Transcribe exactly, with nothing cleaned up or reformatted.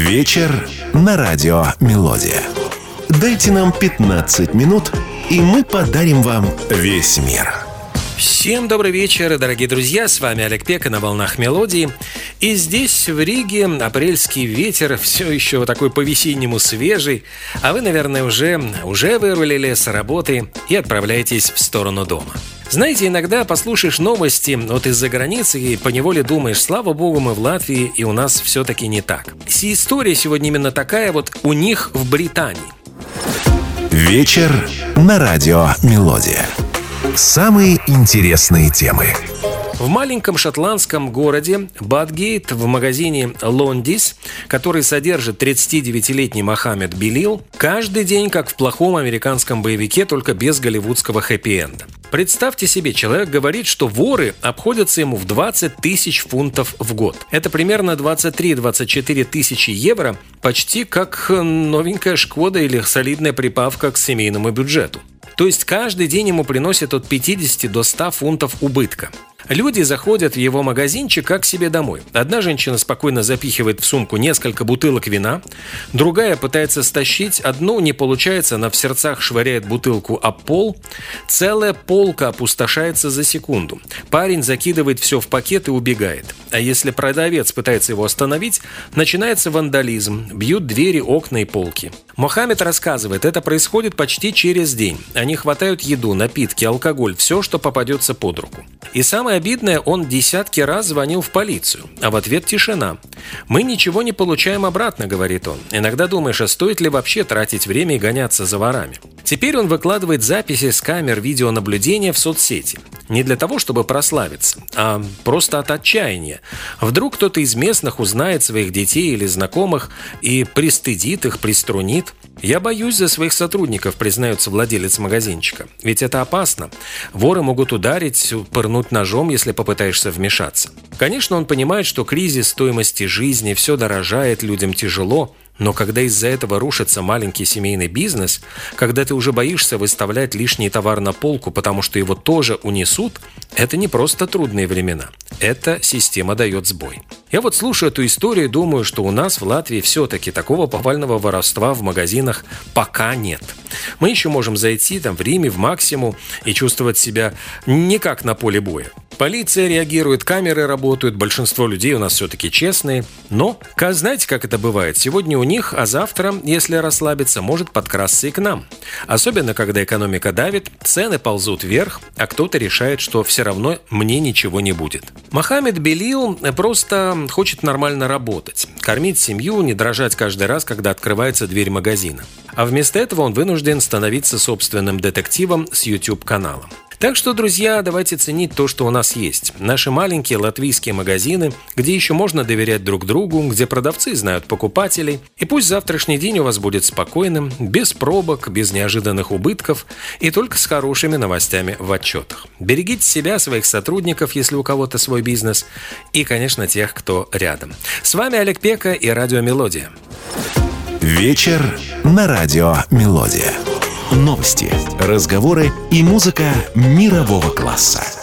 Вечер на радио «Мелодия». Дайте нам пятнадцать минут, и мы подарим вам весь мир. Всем добрый вечер, дорогие друзья, с вами Олег Пека на волнах «Мелодии». И здесь, в Риге, апрельский ветер все еще такой по-весеннему свежий, а вы, наверное, уже, уже вырулили с работы и отправляетесь в сторону дома. Знаете, иногда послушаешь новости вот из-за границы и поневоле думаешь, слава богу, мы в Латвии, и у нас все-таки не так. История сегодня именно такая вот у них в Британии. Вечер на радио «Мелодия». Самые интересные темы. В маленьком шотландском городе Бадгейт в магазине Лондис, который содержит тридцатидевятилетний Мохаммед Белил, каждый день как в плохом американском боевике, только без голливудского хэппи-энда. Представьте себе, человек говорит, что воры обходятся ему в двадцать тысяч фунтов в год. Это примерно двадцать три - двадцать четыре тысячи евро, почти как новенькая Шкода или солидная прибавка к семейному бюджету. То есть каждый день ему приносят от пятидесяти до ста фунтов убытка. Люди заходят в его магазинчик как к себе домой. Одна женщина спокойно запихивает в сумку несколько бутылок вина, другая пытается стащить, одну не получается, она в сердцах швыряет бутылку об пол. Целая полка опустошается за секунду. Парень закидывает все в пакет и убегает. А если продавец пытается его остановить, начинается вандализм, бьют двери, окна и полки. Мохаммед рассказывает, это происходит почти через день. Они хватают еду, напитки, алкоголь, все, что попадется под руку. И самое обидное, он десятки раз звонил в полицию, а в ответ тишина. «Мы ничего не получаем обратно», — говорит он. Иногда думаешь, а стоит ли вообще тратить время и гоняться за ворами? Теперь он выкладывает записи с камер видеонаблюдения в соцсети. Не для того, чтобы прославиться, а просто от отчаяния. Вдруг кто-то из местных узнает своих детей или знакомых и пристыдит их, приструнит. «Я боюсь за своих сотрудников», — признается владелец магазинчика. «Ведь это опасно. Воры могут ударить, пырнуть ножом, если попытаешься вмешаться». Конечно, он понимает, что кризис стоимости жизни, все дорожает, людям тяжело. Но когда из-за этого рушится маленький семейный бизнес, когда ты уже боишься выставлять лишний товар на полку, потому что его тоже унесут, это не просто трудные времена. Эта система дает сбой. Я вот слушаю эту историю и думаю, что у нас в Латвии все-таки такого повального воровства в магазинах пока нет. Мы еще можем зайти там в Риме, в Максиму и чувствовать себя не как на поле боя. Полиция реагирует, камеры работают, большинство людей у нас все-таки честные. Но, знаете, как это бывает? Сегодня у них, а завтра, если расслабиться, может подкрасться и к нам. Особенно, когда экономика давит, цены ползут вверх, а кто-то решает, что все равно мне ничего не будет. Мохаммед Белил просто хочет нормально работать, кормить семью, не дрожать каждый раз, когда открывается дверь магазина. А вместо этого он вынужден становиться собственным детективом с YouTube-каналом. Так что, друзья, давайте ценить то, что у нас есть. Наши маленькие латвийские магазины, где еще можно доверять друг другу, где продавцы знают покупателей. И пусть завтрашний день у вас будет спокойным, без пробок, без неожиданных убытков и только с хорошими новостями в отчетах. Берегите себя, своих сотрудников, если у кого-то свой бизнес, и, конечно, тех, кто рядом. С вами Олег Пека и радио «Мелодия». Вечер на радио «Мелодия». Новости, разговоры и музыка мирового класса.